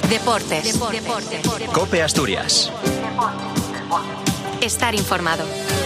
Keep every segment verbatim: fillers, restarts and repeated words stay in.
Deportes. Deportes. Deportes. COPE Asturias. Estar informado.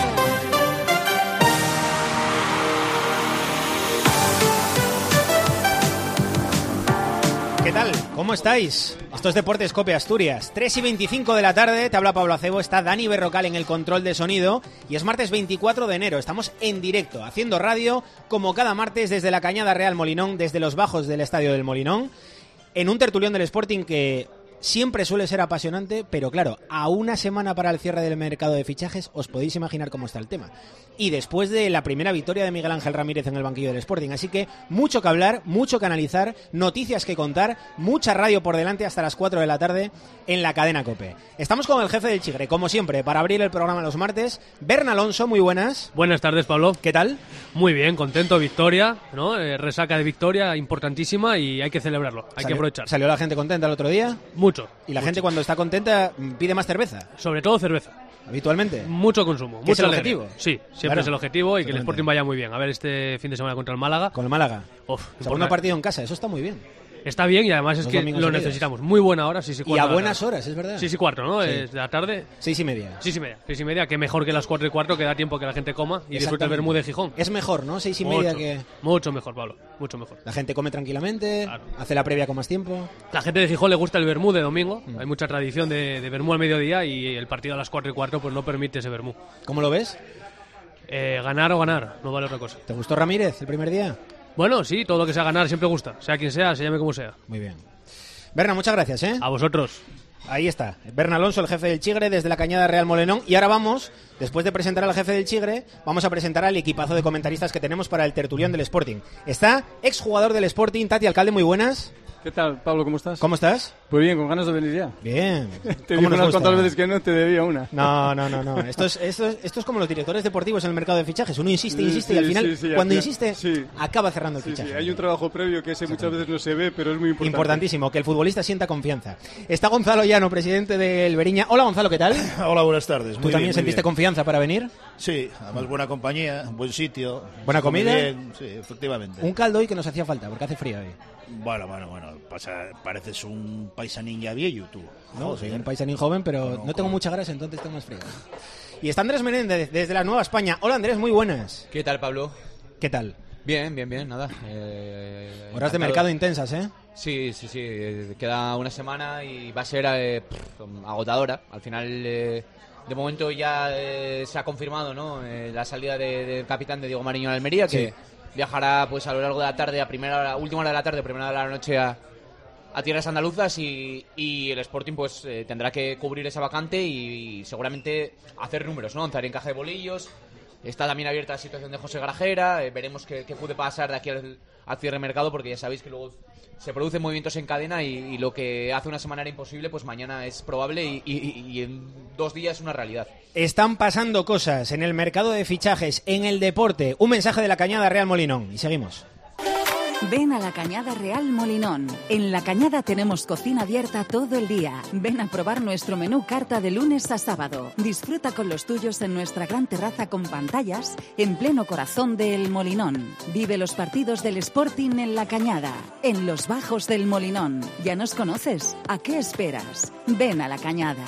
¿Qué tal? ¿Cómo estáis? Esto es Deportes COPE Asturias. tres y veinticinco de la tarde, te habla Pablo Acebo, está Dani Berrocal en el control de sonido y es martes veinticuatro de enero. Estamos en directo, haciendo radio como cada martes desde la Cañada Real Molinón, desde los bajos del Estadio del Molinón, en un tertulión del Sporting que siempre suele ser apasionante, pero claro, a una semana para el cierre del mercado de fichajes os podéis imaginar cómo está el tema. Y después de la primera victoria de Miguel Ángel Ramírez en el banquillo del Sporting, así que mucho que hablar, mucho que analizar, noticias que contar, mucha radio por delante hasta las cuatro de la tarde en la cadena COPE. Estamos con el jefe del Chigre, como siempre, para abrir el programa los martes. Bern Alonso, muy buenas. Buenas tardes, Pablo. ¿Qué tal? Muy bien, contento, victoria, ¿no? Eh, resaca de victoria importantísima y hay que celebrarlo, hay Salió, que aprovechar. ¿Salió la gente contenta el otro día? Mucho. Y la mucho. gente cuando está contenta pide más cerveza. Sobre todo cerveza. Habitualmente. Mucho consumo. ¿Que mucho es el alegría. objetivo? Sí, siempre Claro, es el objetivo y totalmente. que el Sporting vaya muy bien. A ver este fin de semana contra el Málaga. Con el Málaga. Uf, Segundo partido en casa, eso está muy bien. Está bien y además es Los que domingos lo seguidos. necesitamos. Muy buena hora, sí, sí, Y cuarto. a de la buenas tarde. horas, es verdad. Sí, sí, cuarto, ¿no? Sí. Es de la tarde. Seis y media. Seis y media. Seis y media, que mejor que las cuatro y cuarto, que da tiempo que la gente coma y disfrute el Exactamente. vermú de Gijón. Es mejor, ¿no? Seis y media Mucho, que... mucho mejor, Pablo. Mucho mejor. La gente come tranquilamente, Claro. hace la previa con más tiempo. La gente de Gijón le gusta el vermú de domingo. Mm. Hay mucha tradición de, de vermú al mediodía y el partido a las cuatro y cuarto pues no permite ese vermú. ¿Cómo lo ves? Eh, ganar o ganar, no vale otra cosa. ¿Te gustó Ramírez el primer día? Bueno, sí, todo lo que sea ganar siempre gusta. Sea quien sea, se llame como sea. Muy bien. Berna, muchas gracias, ¿eh? A vosotros. Ahí está, Bern Alonso, el jefe del Chigre, desde la Cañada Real Molinón. Y ahora vamos, después de presentar al jefe del Chigre, vamos a presentar al equipazo de comentaristas que tenemos para el tertulión del Sporting. Está exjugador del Sporting, Tati Alcalde, muy buenas. ¿Qué tal, Pablo? ¿Cómo estás? ¿Cómo estás? Pues bien, con ganas de venir ya. Bien. Te ¿Cómo dije nos unas gusta? cuantas veces que no, te debía una. No, no, no, no. Esto es, esto, es, esto es como los directores deportivos en el mercado de fichajes. Uno insiste, Sí, insiste sí, y al final, sí, sí, al cuando final- insiste, sí. acaba cerrando el Sí, fichaje. sí, hay un trabajo previo que ese muchas veces no se ve, pero es muy importante. Importantísimo, que el futbolista sienta confianza. Está Gonzalo Llano, presidente del Beriña. Hola, Gonzalo, ¿qué tal? Hola, buenas tardes. ¿Tú Muy también bien, muy sentiste bien. confianza para venir? Sí, además buena compañía, buen sitio. ¿Buena se come comida? bien, sí, efectivamente. Un caldo hoy que nos hacía falta, porque hace frío hoy. Bueno, bueno, bueno, pasa, pareces un paisanín ya viejo tú. No, Joder. soy un paisanín joven, pero Bueno, no tengo como- mucha grasa, entonces tengo más frío. Y está Andrés Menéndez, desde la Nueva España. Hola, Andrés, muy buenas. ¿Qué tal, Pablo? ¿Qué tal? Bien, bien, bien, nada. Eh, Horas de encantado. mercado intensas, ¿eh? Sí, sí, sí. eh, Queda una semana y va a ser eh, pff, agotadora. Al final, eh, de momento ya eh, se ha confirmado, ¿no? Eh, la salida de- del capitán de Diego Mariño a Almería, que Sí. viajará pues a lo largo de la tarde, a primera hora, última hora de la tarde, primera hora de la noche a, a tierras andaluzas y, y el Sporting pues eh, tendrá que cubrir esa vacante y, y seguramente hacer números, ¿no? Hacer encaje de bolillos. Está también abierta la situación de José Grajera, eh, veremos qué, qué puede pasar de aquí al, al cierre de mercado, porque ya sabéis que luego se producen movimientos en cadena y, y lo que hace una semana era imposible, pues mañana es probable y, y- y en dos días es una realidad. Están pasando cosas en el mercado de fichajes, en el deporte. Un mensaje de la Cañada Real Molinón. Y seguimos. Ven a la Cañada Real Molinón. En la Cañada tenemos cocina abierta todo el día. Ven a probar nuestro menú carta de lunes a sábado. Disfruta con los tuyos en nuestra gran terraza con pantallas en pleno corazón del Molinón. Vive los partidos del Sporting en la Cañada, en los bajos del Molinón. ¿Ya nos conoces? ¿A qué esperas? Ven a la Cañada.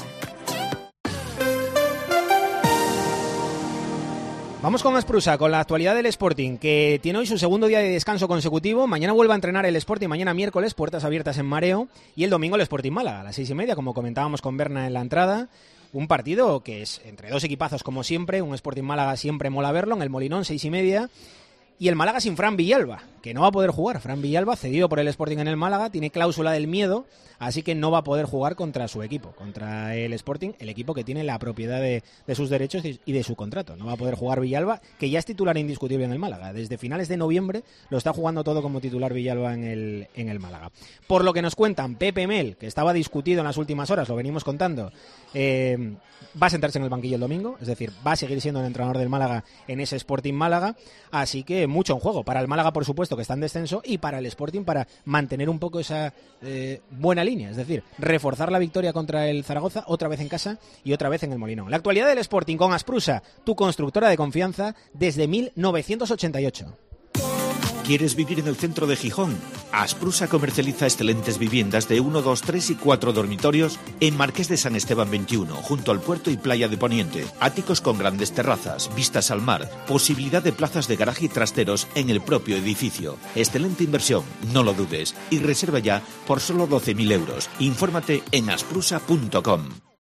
Vamos con Asprusa, con la actualidad del Sporting, que tiene hoy su segundo día de descanso consecutivo. Mañana vuelve a entrenar el Sporting, mañana miércoles, puertas abiertas en Mareo. Y el domingo el Sporting Málaga, a las seis y media, como comentábamos con Berna en la entrada. Un partido que es entre dos equipazos como siempre. Un Sporting Málaga siempre mola verlo, en el Molinón, seis y media. Y el Málaga sin Fran Villalba, que no va a poder jugar. Fran Villalba, cedido por el Sporting en el Málaga, tiene cláusula del miedo, así que no va a poder jugar contra su equipo, contra el Sporting, el equipo que tiene la propiedad de, de sus derechos y de su contrato. No va a poder jugar Villalba, que ya es titular indiscutible en el Málaga. Desde finales de noviembre lo está jugando todo como titular Villalba en el, en el Málaga. Por lo que nos cuentan, Pepe Mel, que estaba discutido en las últimas horas, lo venimos contando, eh, va a sentarse en el banquillo el domingo, es decir, va a seguir siendo el entrenador del Málaga en ese Sporting Málaga, así que mucho en juego. Para el Málaga, por supuesto, que está en descenso, y para el Sporting para mantener un poco esa eh, buena línea, es decir, reforzar la victoria contra el Zaragoza, otra vez en casa y otra vez en el Molinón. La actualidad del Sporting con Asprusa, tu constructora de confianza desde mil novecientos ochenta y ocho. ¿Quieres vivir en el centro de Gijón? Asprusa comercializa excelentes viviendas de uno, dos, tres y cuatro dormitorios en Marqués de San Esteban veintiuno, junto al puerto y playa de Poniente. Áticos con grandes terrazas, vistas al mar, posibilidad de plazas de garaje y trasteros en el propio edificio. Excelente inversión, no lo dudes. Y reserva ya por solo doce mil euros. Infórmate en asprusa punto com.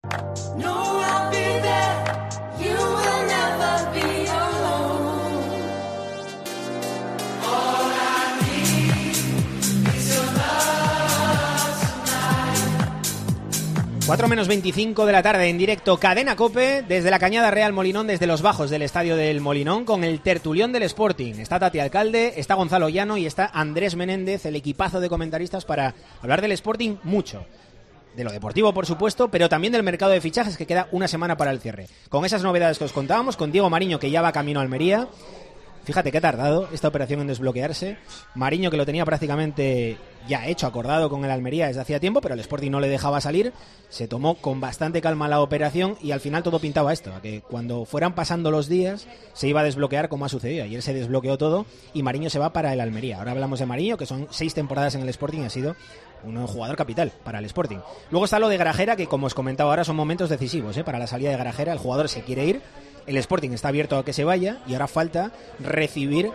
cuatro menos veinticinco de la tarde en directo Cadena COPE desde la Cañada Real Molinón, desde los bajos del estadio del Molinón, con el tertulión del Sporting. Está Tati Alcalde, está Gonzalo Llano y está Andrés Menéndez, el equipazo de comentaristas para hablar del Sporting mucho. De lo deportivo, por supuesto, pero también del mercado de fichajes, que queda una semana para el cierre. Con esas novedades que os contábamos, con Diego Mariño, que ya va camino a Almería. Fíjate que ha tardado esta operación en desbloquearse. Mariño, que lo tenía prácticamente ya hecho, acordado con el Almería desde hacía tiempo, pero el Sporting no le dejaba salir. Se tomó con bastante calma la operación y al final todo pintaba esto, a que cuando fueran pasando los días se iba a desbloquear, como ha sucedido. Ayer se desbloqueó todo y Mariño se va para el Almería. Ahora hablamos de Mariño, que son seis temporadas en el Sporting y ha sido un jugador capital para el Sporting. Luego está lo de Grajera, que como os comentaba ahora son momentos decisivos, ¿eh? Para la salida de Grajera. El jugador se quiere ir, el Sporting está abierto a que se vaya y ahora falta recibir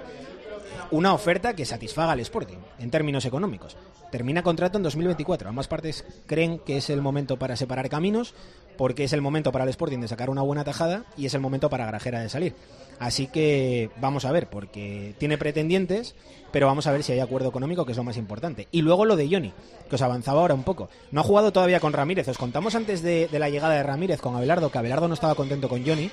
una oferta que satisfaga al Sporting en términos económicos. Termina contrato en dos mil veinticuatro. Ambas partes creen que es el momento para separar caminos, porque es el momento para el Sporting de sacar una buena tajada y es el momento para Grajera de salir. Así que vamos a ver, porque tiene pretendientes, pero vamos a ver si hay acuerdo económico, que es lo más importante. Y luego lo de Johnny, que os avanzaba ahora un poco. No ha jugado todavía con Ramírez. Os contamos antes de, de la llegada de Ramírez con Abelardo, que Abelardo no estaba contento con Johnny,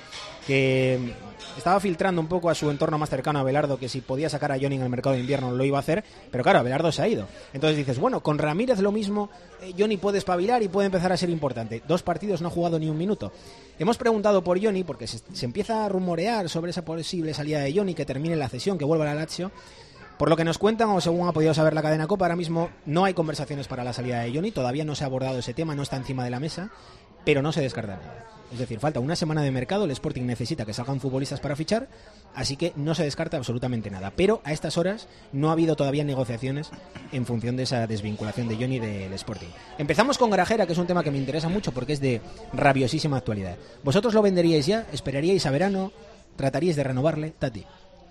que estaba filtrando un poco a su entorno más cercano a Abelardo que si podía sacar a Johnny en el mercado de invierno lo iba a hacer, pero claro, Abelardo se ha ido. Entonces dices, bueno, con Ramírez lo mismo, eh, Johnny puede espabilar y puede empezar a ser importante. Dos partidos no ha jugado ni un minuto. Hemos preguntado por Johnny porque se, se empieza a rumorear sobre esa posible salida de Johnny, que termine la cesión, que vuelva a la Lazio. Por lo que nos cuentan, o según ha podido saber la Cadena COPE, ahora mismo no hay conversaciones para la salida de Johnny, todavía no se ha abordado ese tema, no está encima de la mesa, pero no se descarta nada. Es decir, falta una semana de mercado, el Sporting necesita que salgan futbolistas para fichar, así que no se descarta absolutamente nada. Pero a estas horas no ha habido todavía negociaciones en función de esa desvinculación de Johnny del Sporting. Empezamos con Grajera, que es un tema que me interesa mucho porque es de rabiosísima actualidad. ¿Vosotros lo venderíais ya? ¿Esperaríais a verano? ¿Trataríais de renovarle? Tati.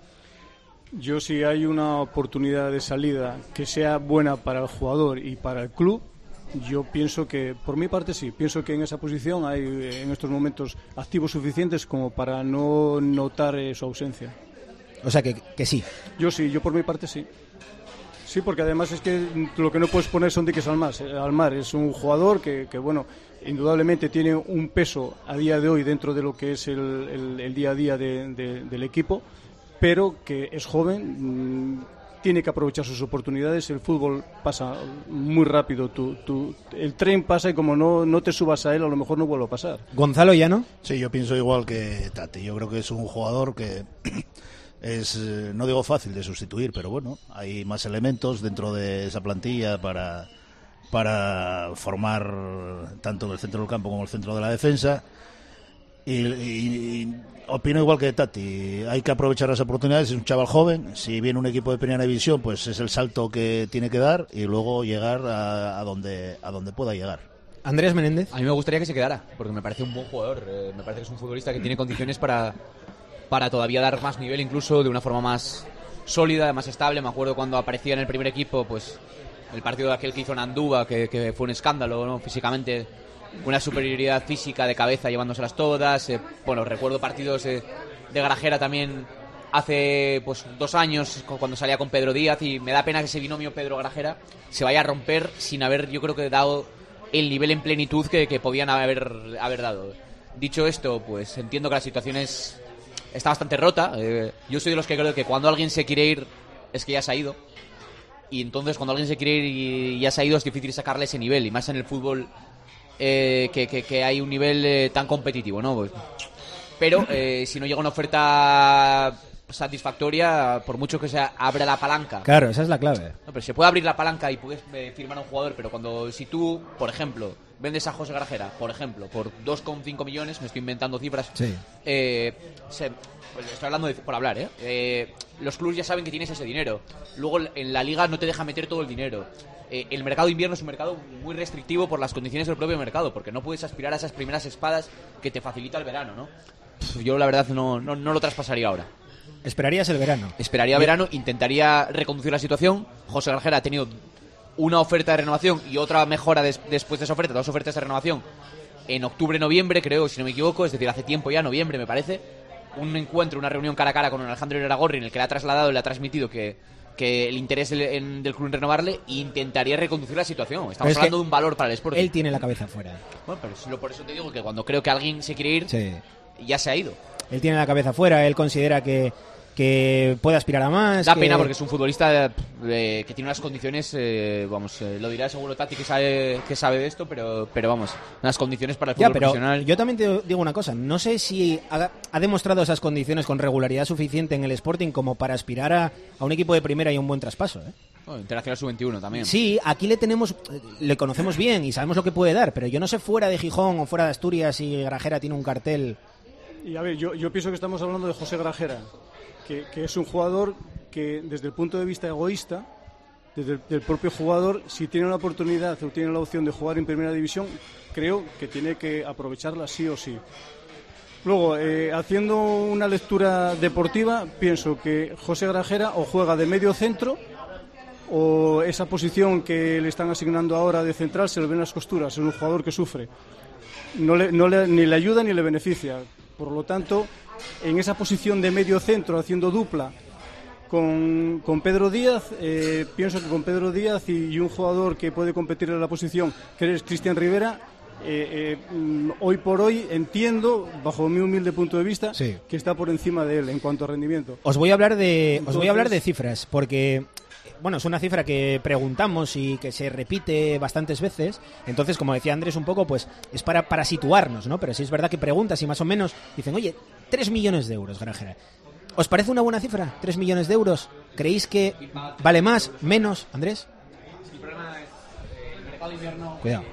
Yo, si hay una oportunidad de salida que sea buena para el jugador y para el club, yo pienso que, por mi parte sí, pienso que en esa posición hay en estos momentos activos suficientes como para no notar eh, su ausencia. O sea que, que sí. Yo sí, yo por mi parte sí. Sí, porque además es que lo que no puedes poner son diques al mar. Al mar. Es un jugador que, que, bueno, indudablemente tiene un peso a día de hoy dentro de lo que es el, el, el día a día de, de, del equipo, pero que es joven, mmm, tiene que aprovechar sus oportunidades. El fútbol pasa muy rápido, tú, tú, el tren pasa y como no, no te subas a él, a lo mejor no vuelve a pasar. ¿Gonzalo Llano? Sí, yo pienso igual que Tati. Yo creo que es un jugador que es, no digo fácil de sustituir, pero bueno, hay más elementos dentro de esa plantilla para, para formar tanto el centro del campo como el centro de la defensa. Y, y, y opino igual que Tati, hay que aprovechar las oportunidades. Es un chaval joven, si viene un equipo de primera división, pues es el salto que tiene que dar y luego llegar a, a donde a donde pueda llegar. Andrés Menéndez. A mí me gustaría que se quedara, porque me parece un buen jugador, eh, me parece que es un futbolista que tiene condiciones para, para todavía dar más nivel, incluso de una forma más sólida, más estable. Me acuerdo cuando aparecía en el primer equipo, pues el partido de aquel que hizo en Andúba, que, que fue un escándalo, ¿no? Físicamente, una superioridad física de cabeza llevándoselas todas. Eh, bueno, recuerdo partidos eh, de Grajera también hace pues dos años cuando salía con Pedro Díaz, y me da pena que ese binomio Pedro Grajera se vaya a romper sin haber, yo creo que, dado el nivel en plenitud que, que podían haber, haber dado. Dicho esto, pues entiendo que la situación es, está bastante rota. Eh, yo soy de los que creo que cuando alguien se quiere ir es que ya se ha ido, y entonces cuando alguien se quiere ir y ya se ha ido es difícil sacarle ese nivel, y más en el fútbol. Eh, que, que, que hay un nivel eh, tan competitivo, ¿no? Pues, pero eh, si no llega una oferta satisfactoria por mucho que se abra la palanca. Claro, esa es la clave. No, pero se puede abrir la palanca y puedes eh, firmar a un jugador, pero cuando si tú, por ejemplo, vendes a José Grajera, por ejemplo, por dos coma cinco millones, me estoy inventando cifras, sí. eh, se, pues estoy hablando de, por hablar, ¿eh? eh, los clubes ya saben que tienes ese dinero. Luego en la liga no te deja meter todo el dinero. Eh, el mercado de invierno es un mercado muy restrictivo por las condiciones del propio mercado, porque no puedes aspirar a esas primeras espadas que te facilita el verano, ¿no? Yo la verdad no, no, no lo traspasaría ahora. ¿Esperarías el verano? Esperaría verano, intentaría reconducir la situación. José Grajera ha tenido una oferta de renovación y otra mejora des, después de esa oferta, dos ofertas de renovación en octubre, noviembre, creo, si no me equivoco, es decir, hace tiempo ya, noviembre me parece, un encuentro, una reunión cara a cara con Alejandro Iraragorri en el que le ha trasladado y le ha transmitido que, que el interés del, en, del club en renovarle, e intentaría reconducir la situación. Estamos hablando de un valor para el Sporting. Él tiene la cabeza fuera. Bueno, pero solo por eso te digo que cuando creo que alguien se quiere ir, sí. ya se ha ido. Él tiene la cabeza fuera, él considera que que puede aspirar a más. Da que... pena porque es un futbolista eh, que tiene unas condiciones, eh, vamos, eh, lo dirá seguro Tati que sabe que sabe de esto, pero pero vamos, unas condiciones para el fútbol ya, pero profesional. Yo también te digo una cosa, no sé si ha, ha demostrado esas condiciones con regularidad suficiente en el Sporting como para aspirar a, a un equipo de primera y un buen traspaso, ¿eh? Oh, Internacional sub veintiuno también. Sí, aquí le tenemos, le conocemos bien y sabemos lo que puede dar, pero yo no sé fuera de Gijón o fuera de Asturias si Grajera tiene un cartel. Y a ver, yo, yo pienso que estamos hablando de José Grajera, que, que es un jugador que desde el punto de vista egoísta, desde el del propio jugador, si tiene la oportunidad o tiene la opción de jugar en primera división, creo que tiene que aprovecharla sí o sí. Luego, eh, haciendo una lectura deportiva, pienso que José Grajera o juega de medio centro o esa posición que le están asignando ahora de central se le ven las costuras. Es un jugador que sufre. No le, no le, ni le ayuda ni le beneficia. Por lo tanto, en esa posición de medio centro, haciendo dupla con, con Pedro Díaz, eh, pienso que con Pedro Díaz y, y un jugador que puede competir en la posición, que es Cristian Rivera, eh, eh, hoy por hoy entiendo, bajo mi humilde punto de vista, sí, que está por encima de él en cuanto a rendimiento. Os voy a hablar de, Entonces, os voy a hablar de cifras, porque... Bueno, es una cifra que preguntamos y que se repite bastantes veces. Entonces, como decía Andrés un poco, pues es para, para situarnos, ¿no? Pero sí es verdad que preguntas y más o menos dicen, oye, tres millones de euros, Grajera. ¿Os parece una buena cifra? ¿tres millones de euros? ¿Creéis que vale más, menos, Andrés? El problema es el mercado de invierno. Cuidado.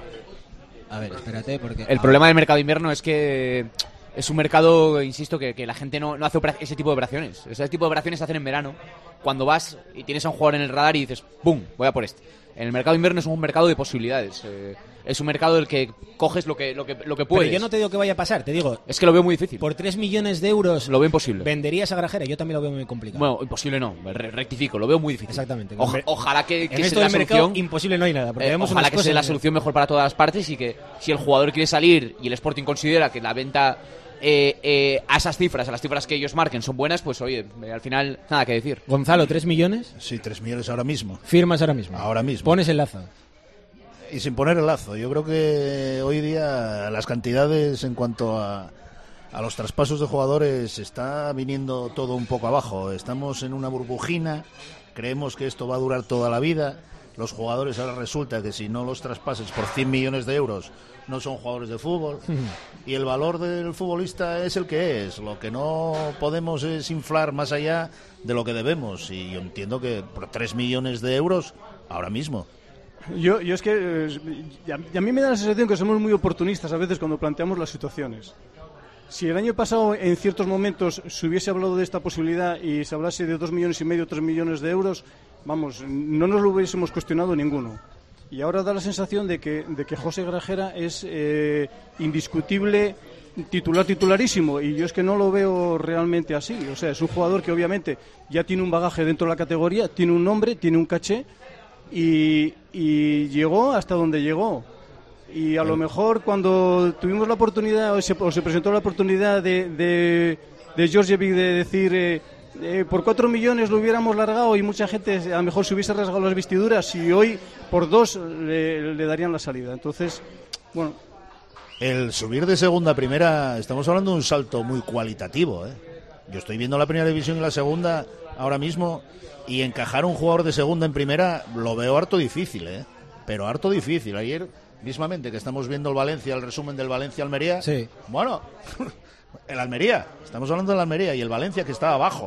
A ver, espérate, porque... El problema del mercado de invierno es que es un mercado, insisto, que, que la gente no, no hace ese tipo de operaciones. Ese tipo de operaciones se hacen en verano, cuando vas y tienes a un jugador en el radar y dices, ¡bum!, voy a por este. En el mercado de invierno es un mercado de posibilidades. Eh, es un mercado del que coges lo que, lo que, lo que puedes. Pero yo no te digo que vaya a pasar, te digo... Es que lo veo muy difícil. Por tres millones de euros... Lo veo imposible. ¿Venderías a Grajera? Yo también lo veo muy complicado. Bueno, imposible no, re rectifico, lo veo muy difícil. Exactamente. O, ojalá que, que en se esto dé del la mercado solución, imposible no hay nada. Porque eh, vemos ojalá unas que sea cosas la de... solución mejor para todas las partes y que si el jugador quiere salir y el Sporting considera que la venta... Eh, eh, a esas cifras, a las cifras que ellos marquen son buenas, pues oye, eh, al final nada que decir. Gonzalo, ¿tres millones? Sí, tres millones ahora mismo. ¿Firmas ahora mismo? Ahora mismo. ¿Pones el lazo? Y sin poner el lazo. Yo creo que hoy día las cantidades en cuanto a, a los traspasos de jugadores está viniendo todo un poco abajo. Estamos en una burbujina, creemos que esto va a durar toda la vida. Los jugadores ahora resulta que si no los traspases por cien millones de euros no son jugadores de fútbol. Y el valor del futbolista es el que es. Lo que no podemos es inflar más allá de lo que debemos. Y yo entiendo que por tres millones de euros, ahora mismo. Yo, yo es que eh, a, a mí me da la sensación que somos muy oportunistas a veces cuando planteamos las situaciones. Si el año pasado en ciertos momentos se hubiese hablado de esta posibilidad y se hablase de dos millones y medio, tres millones de euros, vamos, no nos lo hubiésemos cuestionado ninguno. Y ahora da la sensación de que, de que José Grajera es eh, indiscutible titular titularísimo, y yo es que no lo veo realmente así. O sea, es un jugador que obviamente ya tiene un bagaje dentro de la categoría, tiene un nombre, tiene un caché y, y llegó hasta donde llegó. Y a lo mejor cuando tuvimos la oportunidad o se, o se presentó la oportunidad de, de, de Djordjevic de decir eh, eh, por cuatro millones lo hubiéramos largado y mucha gente a lo mejor se hubiese rasgado las vestiduras, y hoy por dos le, le darían la salida. Entonces, bueno... El subir de segunda a primera, estamos hablando de un salto muy cualitativo, ¿eh? Yo estoy viendo la primera división y la segunda ahora mismo, y encajar un jugador de segunda en primera lo veo harto difícil, ¿eh? Pero harto difícil. Ayer mismamente que estamos viendo el Valencia, el resumen del Valencia-Almería, sí. Bueno, el Almería, estamos hablando del Almería y el Valencia que estaba abajo.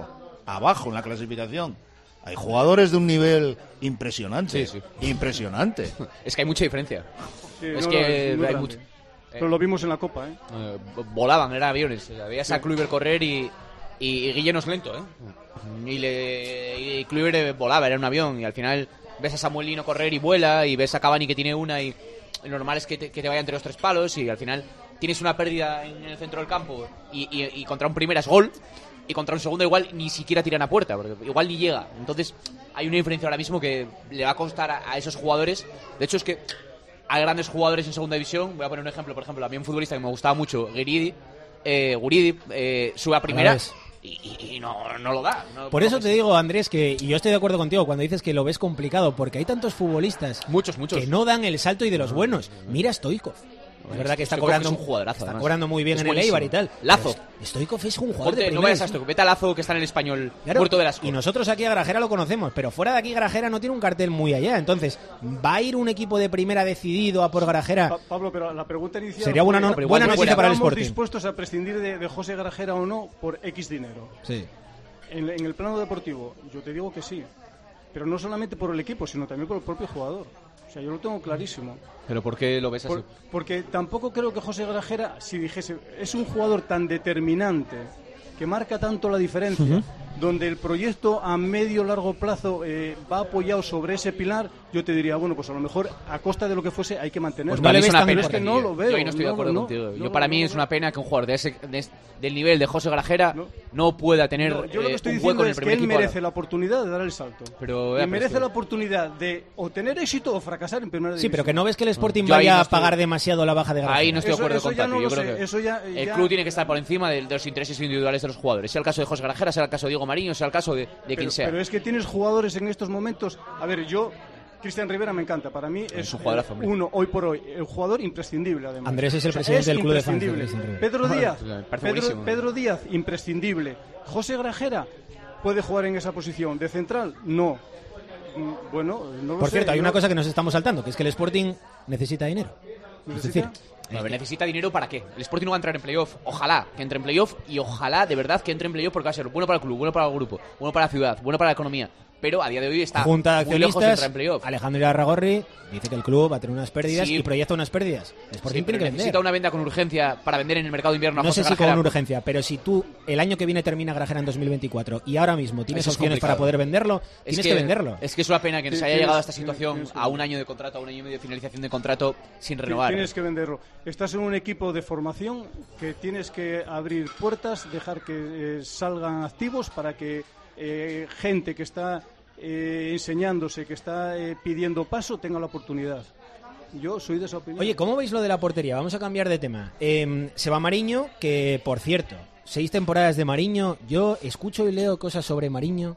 abajo en la clasificación. Hay jugadores de un nivel impresionante. Sí, sí. Impresionante. Es que hay mucha diferencia. Sí, es no, que no, es muy hay grande. mucho. Pero lo vimos en la Copa, ¿eh? Eh, volaban, eran aviones. Veías a Kluivert correr y, y, y Guille no es lento, ¿eh? Y, le, y Kluivert volaba, era un avión. Y al final ves a Samuelino correr y vuela. Y ves a Cavani que tiene una. Y lo normal es que te, que te vaya entre los tres palos. Y al final tienes una pérdida en el centro del campo. Y, y, y contra un primera es gol. Y contra un segundo igual ni siquiera tiran a puerta, porque igual ni llega. Entonces hay una diferencia ahora mismo que le va a costar a, a esos jugadores. De hecho es que hay grandes jugadores en segunda división. Voy a poner un ejemplo, por ejemplo, a mí un futbolista que me gustaba mucho, Guridi, eh, Guridi eh, sube a primera y, y, y no, no lo da. No, Por no eso te sé. digo, Andrés, que y yo estoy de acuerdo contigo cuando dices que lo ves complicado, porque hay tantos futbolistas Muchos, muchos. que no dan el salto y de los buenos. Mira a Stoichkov. Es verdad que está Stoichkov cobrando, es un jugadorazo, está además. cobrando muy bien Es en el buenísimo. Eibar y tal. Lazo. Pero Stoichkov es un jugador Ponte, de no primera. vayas a esto, vete a Lazo que está en el Español, Claro, muerto de asco. y nosotros aquí a Grajera lo conocemos, pero fuera de aquí Grajera no tiene un cartel muy allá. Entonces, ¿va a ir un equipo de primera decidido a por Grajera? Pa- Pablo, pero la pregunta inicial Sería buena, fue, no- pero buena igual noticia para el ¿estamos Sporting. dispuestos a prescindir de, de José Grajera o no por X dinero? Sí. En, en el plano deportivo, yo te digo que sí. Pero no solamente por el equipo, sino también por el propio jugador. O sea, yo lo tengo clarísimo. Pero ¿por qué lo ves así? Por- porque tampoco creo que José Grajera, si dijese, es un jugador tan determinante, que marca tanto la diferencia, donde el proyecto a medio largo plazo eh, va apoyado sobre ese pilar, yo te diría, bueno, pues a lo mejor a costa de lo que fuese hay que mantenerlo. Pues no Para le mí es ves una tan pena. Pero es que no lo veo. Yo ahí no estoy de no, acuerdo no, contigo. no, Yo para no, mí no, es no. una pena que un jugador de ese, de- del nivel de José Grajera No. no, pueda tener No, yo lo que eh, estoy un hueco diciendo en el es que primer él equipo. merece la oportunidad de dar el salto. Pero, y ya, merece pero la esto- oportunidad de o tener éxito o fracasar en primera Sí, división. pero que no ves que el Sporting Yo ahí vaya no a estoy- pagar demasiado la baja de Grajera. Ahí no estoy Eso- de acuerdo eso con ya Tati. no Yo lo creo sé, que eso ya- el ya- club tiene que estar por encima de, de los intereses individuales de los jugadores. Sea el caso de José Grajera, sea el caso de Diego Mariño, sea el caso de, de pero, quien sea. pero es que tienes jugadores en estos momentos. A ver, yo, Cristian Rivera me encanta. Para mí es, un jugadorazo, eh, hombre. uno, hoy por hoy, el jugador imprescindible, además. Andrés es el O sea, presidente del club de fans de imprescindible. Cristian Rivera. Pedro Díaz, Me parece Pedro, buenísimo. Pedro Díaz, imprescindible. José Grajera puede jugar en esa posición. ¿De central? No. Mm, Bueno, no lo Por sé. cierto, hay yo- una cosa que nos estamos saltando, que es que el Sporting necesita dinero. Es decir, ¿Necesita? A ver, necesita dinero para qué. El Sporting no va a entrar en playoff. Ojalá que entre en playoff y ojalá de verdad que entre en playoff porque va a ser bueno para el club, bueno para el grupo, bueno para la ciudad, bueno para la economía. Pero a día de hoy está Junta de muy lejos de accionistas, entrar en playoff. Alejandro Irarragorri dice que el club va a tener unas pérdidas Sí. y proyecta unas pérdidas. El Sporting Sí, pero tiene que vender. necesita una venta con urgencia para vender en el mercado de invierno a No José sé si Grajera. con urgencia, pero si tú el año que viene termina Grajera en dos mil veinticuatro y ahora mismo tienes Eso es opciones complicado. para poder venderlo, Es tienes que, venderlo. Es que es una pena que se Sí, haya tienes- llegado a esta tienes- situación tienes que- a un año de contrato, a un año y medio de finalización de contrato sin renovar. Tienes que venderlo. Estás en un equipo de formación que tienes que abrir puertas, dejar que eh, salgan activos para que eh, gente que está eh, enseñándose, que está eh, pidiendo paso, tenga la oportunidad. Yo soy de esa opinión. Oye, ¿cómo veis lo de la portería? Vamos a cambiar de tema. Eh, se va Mariño, que por cierto, seis temporadas de Mariño. Yo escucho y leo cosas sobre Mariño.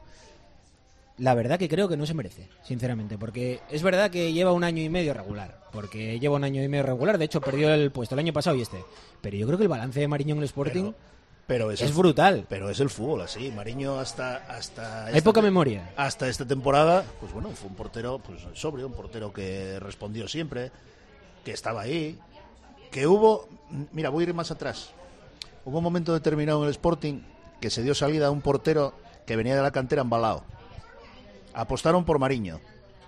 La verdad que creo que no se merece, sinceramente, porque es verdad que lleva un año y medio regular, porque lleva un año y medio regular, de hecho perdió el puesto el año pasado y este. Pero yo creo que el balance de Mariño en el Sporting Pero es el- brutal. Pero es el fútbol así. Mariño hasta hasta Hay poca memoria. Hasta esta temporada, pues bueno, fue un portero pues sobrio, un portero que respondió siempre, que estaba ahí, que hubo, mira, voy a ir más atrás. Hubo un momento determinado en el Sporting que se dio salida a un portero que venía de la cantera embalado. Apostaron por Mariño.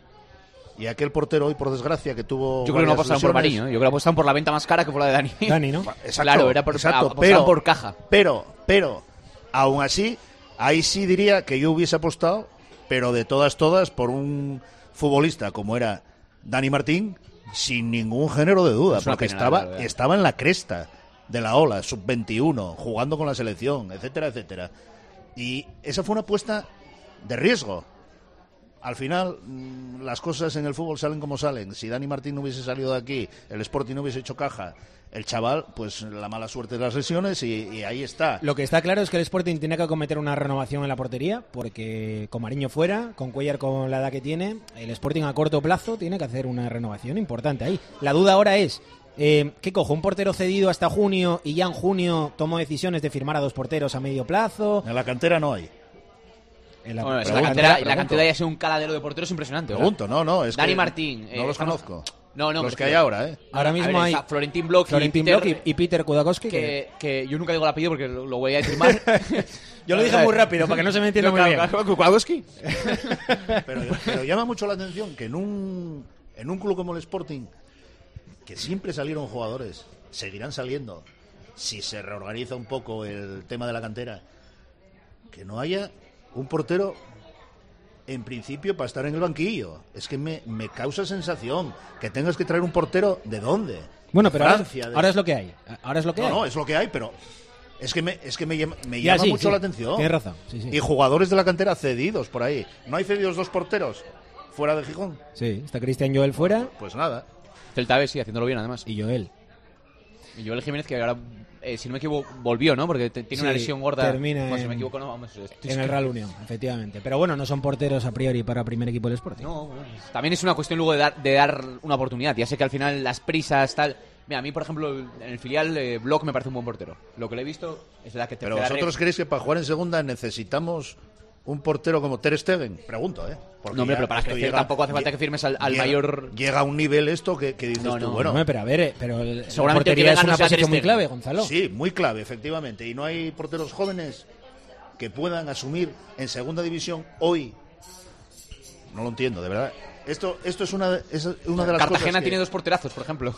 Y aquel portero hoy, por desgracia, que tuvo Yo creo que no varias apostaron por lesiones- Mariño, ¿eh? Yo creo que apostaron por la venta más cara que por la de Dani. Dani, ¿no? Exacto, Claro, era por, exacto, apostaron pero, por caja. Pero, pero, aún así, ahí sí diría que yo hubiese apostado, pero de todas, todas, por un futbolista como era Dani Martín, sin ningún género de duda, Es una porque pena, estaba, la verdad. estaba en la cresta de la ola, sub veintiuno, jugando con la selección, etcétera, etcétera. Y esa fue una apuesta de riesgo. Al final, mm, las cosas en el fútbol salen como salen. Si Dani Martín no hubiese salido de aquí, el Sporting no hubiese hecho caja, el chaval, pues la mala suerte de las lesiones y, y ahí está. Lo que está claro es que el Sporting tiene que acometer una renovación en la portería, porque con Mariño fuera, con Cuellar con la edad que tiene, el Sporting a corto plazo tiene que hacer una renovación importante ahí. La duda ahora es, eh, ¿qué cojo? ¿Un portero cedido hasta junio y ya en junio tomo decisiones de firmar a dos porteros a medio plazo? En la cantera no hay. En Bueno, es Pregunto, la cantera, la pregunto. cantera ya ha sido un caladero de porteros impresionante. ¿verdad? Pregunto, no, no. Es Dani que Martín. No eh, los estamos- conozco. No, no, los que pero- hay ahora, ¿eh? Ahora mismo A ver, hay está Florentín Bloch Florentín y Peter, Bloch y, y Peter Kudakowski. Que... que, que yo nunca digo el apellido porque lo, lo voy a decir mal. Yo lo dije muy rápido para que no se me entienda No, muy claro, bien. claro, Kudakowski. Pero, pero llama mucho la atención que en un, en un club como el Sporting, que siempre salieron jugadores, seguirán saliendo, si se reorganiza un poco el tema de la cantera, que no haya un portero en principio para estar en el banquillo. Es que me, me causa sensación que tengas que traer un portero ¿de dónde? Bueno, pero Francia, ahora, de- ahora es lo que hay. Ahora es lo que No, hay. no, es lo que hay, pero es que me, es que me, llama- me Ya, llama sí, mucho sí. la atención. Tienes razón. Sí, sí. Y jugadores de la cantera cedidos por ahí. ¿No hay cedidos dos porteros fuera de Gijón? Sí, está Cristian Joel fuera Pues nada. Celta B, sí, haciéndolo bien además. y Joel. Y Joel Jiménez, que ahora, eh, si no me equivoco, volvió, ¿no? Porque te- tiene una Sí, lesión gorda. termina Bueno, si en- me equivoco, no, vamos. estoy- En el Real Unión, efectivamente. Pero bueno, no son porteros a priori para primer equipo del Sporting. No, bueno, también es una cuestión luego de dar, de dar una oportunidad. Ya sé que al final las prisas, tal. Mira, a mí, por ejemplo, en el filial, eh, Bloch me parece un buen portero. Lo que le he visto es la que te Pero vosotros creéis que para jugar en segunda necesitamos un portero como Ter Stegen? Pregunto, ¿eh? Porque No, hombre, ya pero para esto crecer llega- tampoco hace falta lle- que firmes al, al llega- mayor. Llega a un nivel esto que, que dices No, tú, no, bueno. No, pero a ver, eh, pero el- la Seguramente el que portería es venga no una sea Ter posición muy Stegen. clave, Gonzalo. Sí, muy clave, efectivamente. Y no hay porteros jóvenes que puedan asumir en segunda división hoy. No lo entiendo, de verdad. Esto, esto es una, de- es una de las Cartagena cosas que- tiene dos porterazos, por ejemplo.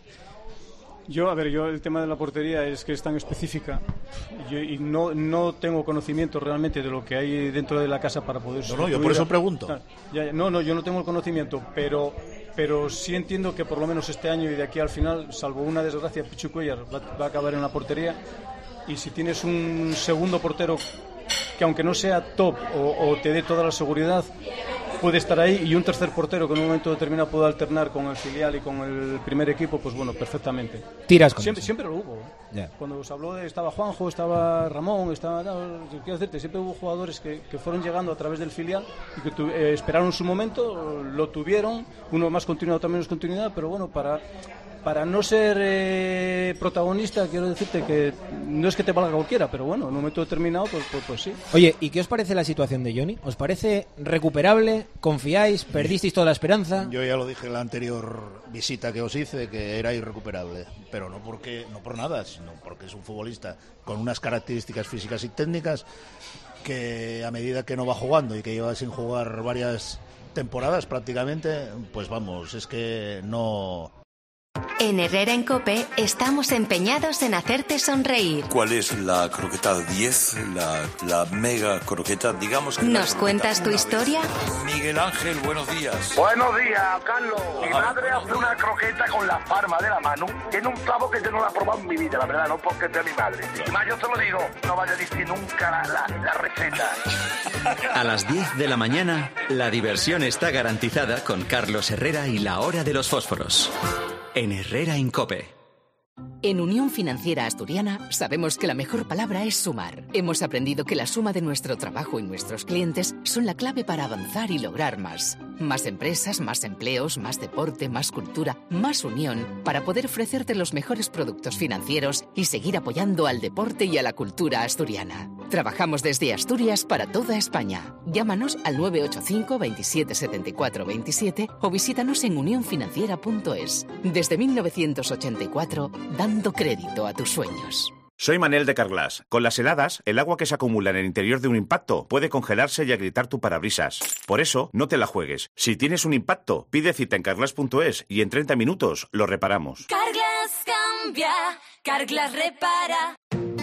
Yo, a ver, yo el tema de la portería es que es tan específica yo, y no, no tengo conocimiento realmente de lo que hay dentro de la casa para poder No, no, yo por eso pregunto. Claro, ya, ya, no, no, yo no tengo el conocimiento, pero pero sí entiendo que por lo menos este año y de aquí al final, salvo una desgracia, Pichu Cuellar va, va a acabar en la portería, y si tienes un segundo portero que aunque no sea top o, o te dé toda la seguridad, puede estar ahí, y un tercer portero que en un momento determinado puede alternar con el filial y con el primer equipo, pues bueno, perfectamente. Tiras con Siempre, eso. siempre lo hubo. Ya. Cuando se habló de, estaba Juanjo, estaba Ramón, estaba, no, quiero decirte, siempre hubo jugadores que, que fueron llegando a través del filial y que tu- eh, esperaron su momento, lo tuvieron, uno más continuado, también menos continuidad, pero bueno, para para no ser eh, protagonista, quiero decirte que no es que te valga cualquiera, pero bueno, en un momento determinado, pues, pues, pues sí. Oye, ¿y qué os parece la situación de Johnny? ¿Os parece recuperable? ¿Confiáis? ¿Perdisteis toda la esperanza? Yo ya lo dije en la anterior visita que os hice, que era irrecuperable, pero no porque no por nada, sino porque es un futbolista con unas características físicas y técnicas que a medida que no va jugando y que lleva sin jugar varias temporadas prácticamente, pues vamos, es que no... En Herrera en Cope estamos empeñados en hacerte sonreír. ¿Cuál es la croqueta diez? La, la mega croqueta, digamos que... ¿Nos cuentas tu historia? Miguel Ángel, buenos días. Buenos días, Carlos. Mi madre hace una croqueta con la palma de la mano. Tiene un clavo que yo no la he probado en mi vida, la verdad, no porque sea mi madre. Y más yo te lo digo, no vaya a decir nunca la, la, la receta. A las diez de la mañana, la diversión está garantizada con Carlos Herrera y la hora de los fósforos. En Herrera en Cope. En Unión Financiera Asturiana sabemos que la mejor palabra es sumar. Hemos aprendido que la suma de nuestro trabajo y nuestros clientes son la clave para avanzar y lograr más. Más empresas, más empleos, más deporte, más cultura, más unión, para poder ofrecerte los mejores productos financieros y seguir apoyando al deporte y a la cultura asturiana. Trabajamos desde Asturias para toda España. Llámanos al nueve ocho cinco, veintisiete, setenta y cuatro, veintisiete o visítanos en unión financiera punto es. Desde mil novecientos ochenta y cuatro, dando crédito a tus sueños. Soy Manel de Carglass. Con las heladas, el agua que se acumula en el interior de un impacto puede congelarse y agrietar tu parabrisas. Por eso, no te la juegues. Si tienes un impacto, pide cita en carglass punto es y en treinta minutos lo reparamos. Carglass cambia, Carglass repara.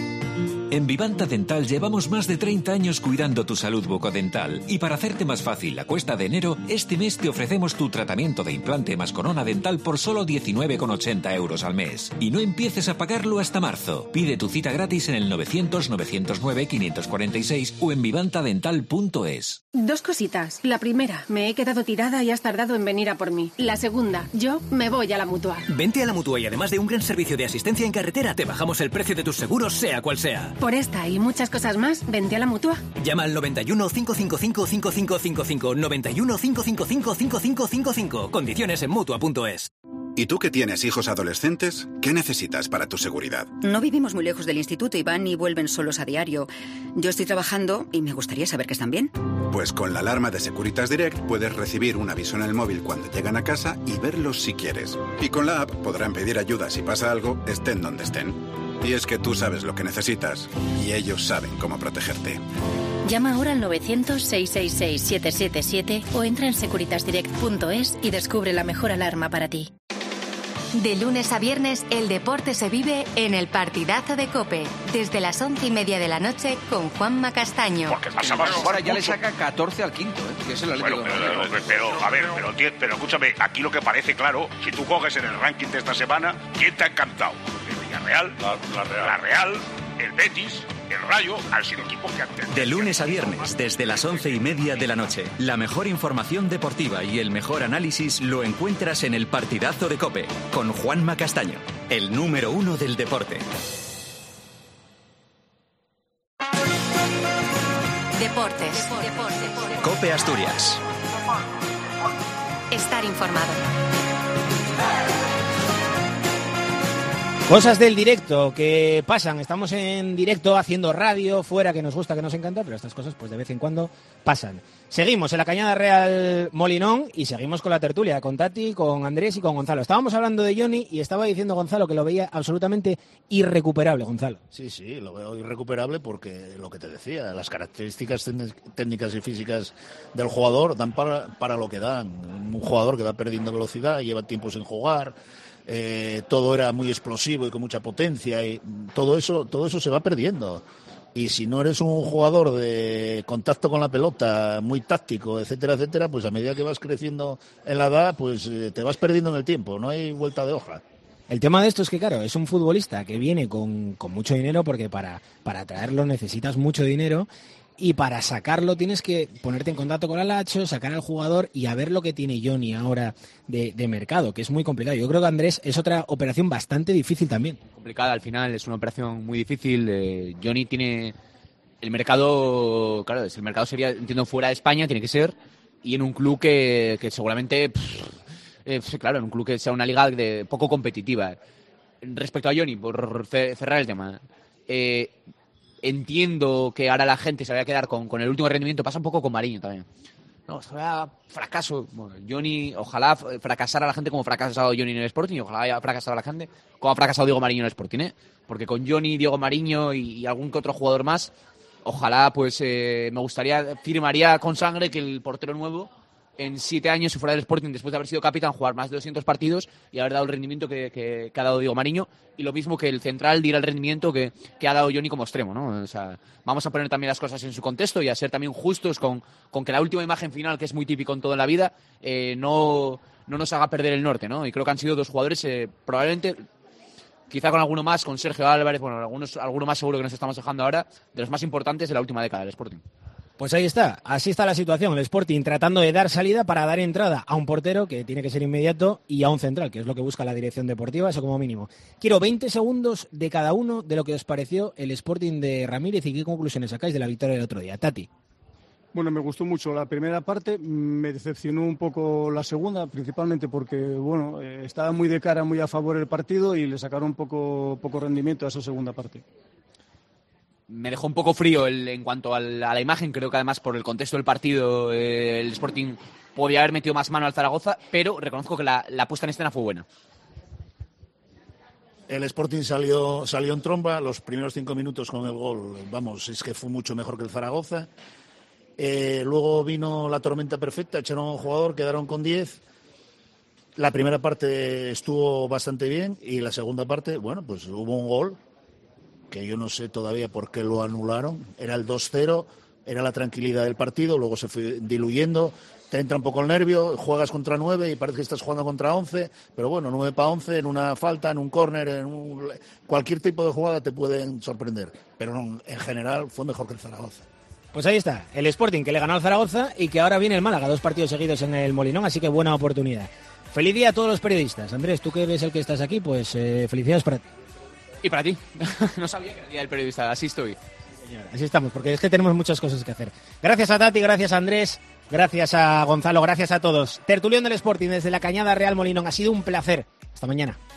En Vivanta Dental llevamos más de treinta años cuidando tu salud bucodental y para hacerte más fácil la cuesta de enero, este mes te ofrecemos tu tratamiento de implante más corona dental por solo diecinueve con ochenta euros al mes. Y no empieces a pagarlo hasta marzo. Pide tu cita gratis en el novecientos, novecientos nueve, quinientos cuarenta y seis o en vivanta dental punto es. Dos cositas. La primera, me he quedado tirada y has tardado en venir a por mí. La segunda, yo me voy a la Mutua. Vente a la Mutua y además de un gran servicio de asistencia en carretera, te bajamos el precio de tus seguros, sea cual sea. Por esta y muchas cosas más, vente a la Mutua. Llama al noventa y uno, cinco cinco cinco, cinco cinco cinco cinco, noventa y uno, cinco cinco cinco, cinco cinco cinco cinco. Condiciones en mutua punto es. ¿Y tú que tienes hijos adolescentes? ¿Qué necesitas para tu seguridad? No vivimos muy lejos del instituto y van y vuelven solos a diario. Yo estoy trabajando y me gustaría saber que están bien. Pues con la alarma de Securitas Direct puedes recibir un aviso en el móvil cuando llegan a casa y verlos si quieres. Y con la app podrán pedir ayuda si pasa algo, estén donde estén. Y es que tú sabes lo que necesitas y ellos saben cómo protegerte. Llama ahora al novecientos, seiscientos sesenta y seis, setecientos setenta y siete o entra en securitas direct punto es y descubre la mejor alarma para ti. De lunes a viernes, el deporte se vive en el partidazo de COPE, desde las once y media de la noche con Juanma Castaño. Porque pasa más ahora ya le saca catorce al quinto, ¿eh? Que es el Atlético. Bueno, pero, pero, pero, a ver, pero, pero escúchame, aquí lo que parece claro, si tú coges en el ranking de esta semana, ¿quién te ha encantado? El Villarreal, la, la Real, la Real, el Betis, el Rayo, han sido equipos que han tenido. De lunes a viernes, desde las once y media de la noche, la mejor información deportiva y el mejor análisis lo encuentras en el partidazo de COPE, con Juanma Castaño, el número uno del deporte. Deportes. Deportes. COPE Asturias. Estar informado. Cosas del directo que pasan. Estamos en directo haciendo radio fuera, que nos gusta, que nos encanta, pero estas cosas pues de vez en cuando pasan. Seguimos en la Cañada Real Molinón y seguimos con la tertulia, con Tati, con Andrés y con Gonzalo. Estábamos hablando de Johnny y estaba diciendo Gonzalo que lo veía absolutamente irrecuperable, Gonzalo. Sí, sí, lo veo irrecuperable porque lo que te decía, las características técnicas y físicas del jugador dan para, para lo que dan. Un jugador que va perdiendo velocidad, lleva tiempo sin jugar. Eh, todo era muy explosivo y con mucha potencia y todo eso todo eso se va perdiendo, y si no eres un jugador de contacto con la pelota, muy táctico, etcétera, etcétera, pues a medida que vas creciendo en la edad, pues eh, te vas perdiendo en el tiempo, no hay vuelta de hoja. El tema de esto es que, claro, es un futbolista que viene con, con mucho dinero, porque para, para traerlo necesitas mucho dinero. Y para sacarlo tienes que ponerte en contacto con el Alacho, sacar al jugador y a ver lo que tiene Johnny ahora de, de mercado, que es muy complicado. Yo creo que, Andrés, es otra operación bastante difícil también. Complicada al final, es una operación muy difícil. Eh, Johnny tiene el mercado, claro, el mercado sería, entiendo, fuera de España, tiene que ser, y en un club que, que seguramente, pff, eh, claro, en un club que sea una liga de poco competitiva. Respecto a Johnny, por cerrar el tema, eh, entiendo que ahora la gente se va a quedar con, con el último rendimiento. Pasa un poco con Mariño también. No, será fracaso. Bueno, Johnny, ojalá fracasara la gente como ha fracasado Johnny en el Sporting, y ojalá haya fracasado la gente como ha fracasado Diego Mariño en el Sporting, ¿eh? Porque con Johnny, Diego Mariño y, y algún que otro jugador más, ojalá, pues eh, me gustaría, firmaría con sangre que el portero nuevo en siete años, si fuera del Sporting, después de haber sido capitán, jugar más de doscientos partidos y haber dado el rendimiento que, que, que ha dado Diego Mariño, y lo mismo que el central diera el rendimiento que, que ha dado Johnny como extremo, ¿no? O sea, vamos a poner también las cosas en su contexto y a ser también justos con, con que la última imagen final, que es muy típico en todo en la vida, eh, no, no nos haga perder el norte, ¿no? Y creo que han sido dos jugadores, eh, probablemente, quizá con alguno más, con Sergio Álvarez, bueno, algunos, alguno más seguro que nos estamos dejando ahora, de los más importantes de la última década del Sporting. Pues ahí está, así está la situación. El Sporting tratando de dar salida para dar entrada a un portero que tiene que ser inmediato y a un central, que es lo que busca la dirección deportiva, eso como mínimo. Quiero veinte segundos de cada uno de lo que os pareció el Sporting de Ramírez y qué conclusiones sacáis de la victoria del otro día. Tati. Bueno, me gustó mucho la primera parte, me decepcionó un poco la segunda, principalmente porque, bueno, eh, estaba muy de cara, muy a favor el partido y le sacaron un poco, poco rendimiento a esa segunda parte. Me dejó un poco frío el, en cuanto a la, a la imagen. Creo que además por el contexto del partido eh, el Sporting podía haber metido más mano al Zaragoza, pero reconozco que la, la puesta en escena fue buena. El Sporting salió, salió en tromba los primeros cinco minutos con el gol. Vamos, es que fue mucho mejor que el Zaragoza. Eh, luego vino la tormenta perfecta, echaron a un jugador, quedaron con diez. La primera parte estuvo bastante bien y la segunda parte, bueno, pues hubo un gol que yo no sé todavía por qué lo anularon. Era el dos cero, era la tranquilidad del partido, luego se fue diluyendo, te entra un poco el nervio, juegas contra nueve y parece que estás jugando contra once, pero bueno, nueve para once, en una falta, en un córner, en un... cualquier tipo de jugada te pueden sorprender, pero no, en general fue mejor que el Zaragoza. Pues ahí está, el Sporting que le ganó al Zaragoza y que ahora viene el Málaga, dos partidos seguidos en el Molinón, así que buena oportunidad. Feliz día a todos los periodistas. Andrés, tú que eres el que estás aquí, pues eh, felicidades para ti. Y para ti. No sabía que era el día del periodista, así estoy. Señor, así estamos, porque es que tenemos muchas cosas que hacer. Gracias a Tati, gracias a Andrés, gracias a Gonzalo, gracias a todos. Tertulión del Sporting desde la Cañada Real Molinón, ha sido un placer. Hasta mañana.